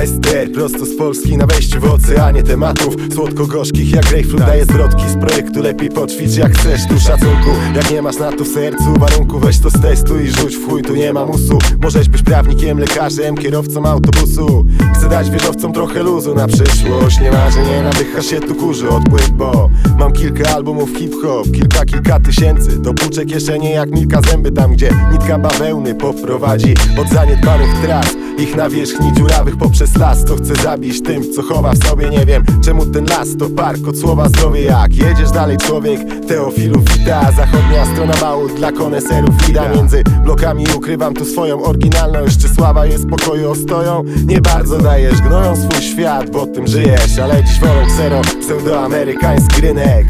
Kurwa ester, prosto z Polski na wejściu w oceanie tematów słodko-gorzkich jak grejpfrut daje zwrotki z projektu. Lepiej poćwicz jak chcesz, tu szacunku. Jak nie masz na to w sercu warunku, weź to z testu i rzuć w chuj, tu nie ma musu. Możesz być prawnikiem, lekarzem, kierowcą autobusu. Chcę dać wieżowcom trochę luzu na przyszłość. Nie marzę, nie nadycha się tu kurzy od płyt, bo mam kilka albumów hip-hop, kilka tysięcy. Dopłuczę kieszenie jak Milka zęby tam, gdzie nitka bawełny poprowadzi od zaniedbanych tras, ich nawierzchni dziurawych poprzez las. Co chcę zabić tym, co chowa w sobie, nie wiem czemu ten las to park od słowa zdrowie. Jak jedziesz dalej człowiek, Teofilów wita. Zachodnia strona Bałut dla koneserów wida. Między blokami ukrywam tu swoją oryginalność. Czy sława jest pokoju ostoją? Nie bardzo dajesz, gnoją swój świat, bo tym żyjesz. Ale dziś wolą ksero, pseudoamerykański rynek.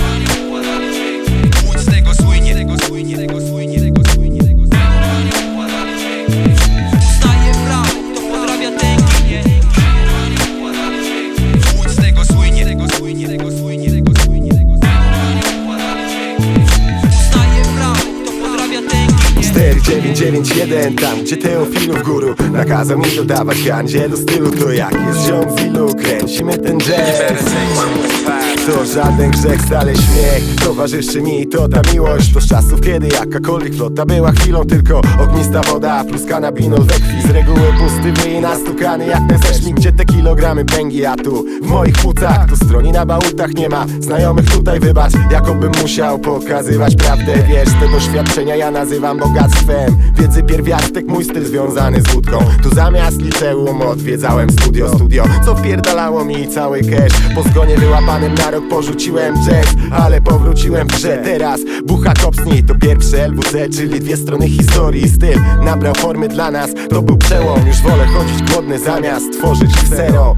Cztery, 9, 9, 1, tam gdzie Teofilów guru nakazał mi dodawać gandzie do stylu. To jak jest ziom z ilu, kręcimy ten jazz. To żaden grzech, stale śmiech towarzyszy mi, to ta miłość. To z czasów, kiedy jakakolwiek flota była chwilą tylko ognista woda, plus kanabinol we krwi. Z reguły pusty wyj nastukany jak ten zesznik, gdzie te kilogramy pęgi. A tu w moich płucach, tu stroni na bałutach nie ma znajomych tutaj, wybacz, jakobym musiał pokazywać prawdę. Wiesz, te doświadczenia ja nazywam bogactwem wiedzy pierwiastek, mój styl związany z łódką. Tu zamiast liceum odwiedzałem studio, co wpierdalało mi cały cash. Po zgonie wyłapanym na rok porzuciłem jazz, ale powróciłem w grze. Teraz bucha kopsni, to pierwsze LWC, czyli dwie strony historii. Styl nabrał formy dla nas, to był przełom. Już wolę chodzić głodny zamiast tworzyć ksero.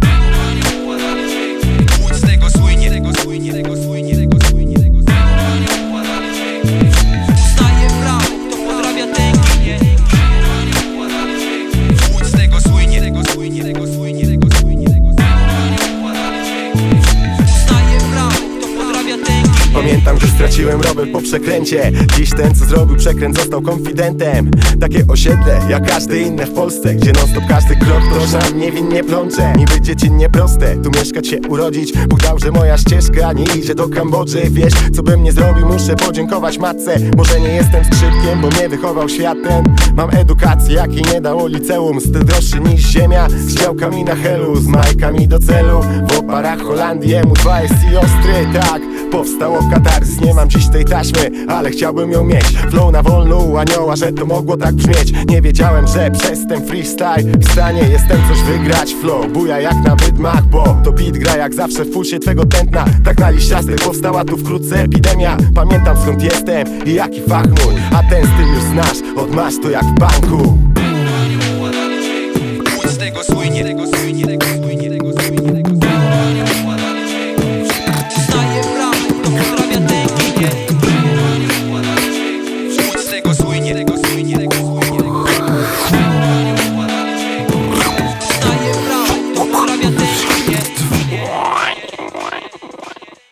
Pamiętam, że straciłem rower po przekręcie. Dziś ten, co zrobił przekręt, został konfidentem. Takie osiedle, jak każde inne w Polsce, gdzie non stop każdy krok proszę niewinnie plącze. Niby dziecinnie proste, tu mieszkać się, urodzić. Bóg dał, że moja ścieżka nie idzie do Kambodży. Wiesz, co bym nie zrobił, muszę podziękować matce. Może nie jestem skrzypkiem, bo mnie wychował świat ten. Mam edukację, jakiej nie dało liceum. Styl droższy niż ziemia, z działkami na helu, z majkami do celu. W oparach Holandii, M2 jest i ostry, tak. Powstało katarzys, nie mam dziś tej taśmy, ale chciałbym ją mieć. Flow na wolno u anioła, że to mogło tak brzmieć. Nie wiedziałem, że przez ten freestyle w stanie jestem coś wygrać. Flow buja jak na wydmach, bo to beat gra jak zawsze w pulsie twego tętna. Tak na liściastej powstała tu wkrótce epidemia. Pamiętam skąd jestem i jaki fach mój, a ten styl już znasz, od masz to jak w banku.